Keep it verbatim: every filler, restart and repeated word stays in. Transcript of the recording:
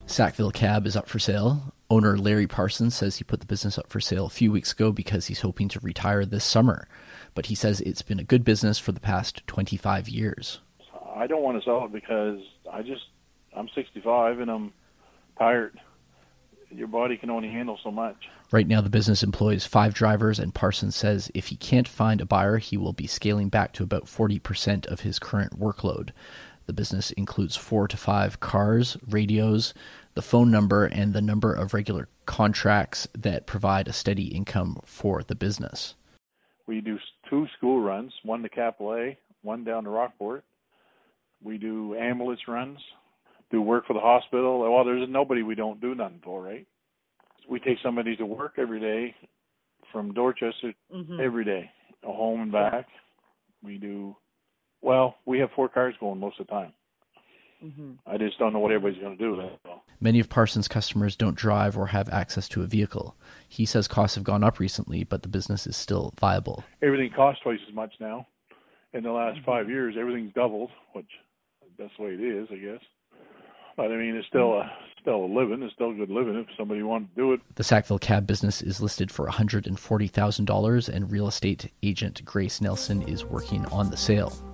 Sackville Cab is up for sale. Owner Larry Parsons says he put the business up for sale a few weeks ago because he's hoping to retire this summer. But he says it's been a good business for the past twenty-five years. I don't want to sell it because I just, I'm sixty-five and I'm tired. Your body can only handle so much. Right now, the business employs five drivers, and Parsons says if he can't find a buyer, he will be scaling back to about forty percent of his current workload. The business includes four to five cars, radios, the phone number, and the number of regular contracts that provide a steady income for the business. We do two school runs, one to Capilay, one down to Rockport. We do ambulance runs, do work for the hospital. Well, there's nobody we don't do nothing for, right? We take somebody to work every day from Dorchester mm-hmm. every day, home and back. We do, well, we have four cars going most of the time. Mm-hmm. I just don't know what everybody's going to do. That's all. Many of Parsons' customers don't drive or have access to a vehicle. He says costs have gone up recently, but the business is still viable. Everything costs twice as much now. In the last five years, everything's doubled, which that's the way it is, I guess. But I mean, it's still a still a living. It's still a good living if somebody wanted to do it. The Sackville Cab business is listed for one hundred forty thousand dollars, and real estate agent Grace Nelson is working on the sale.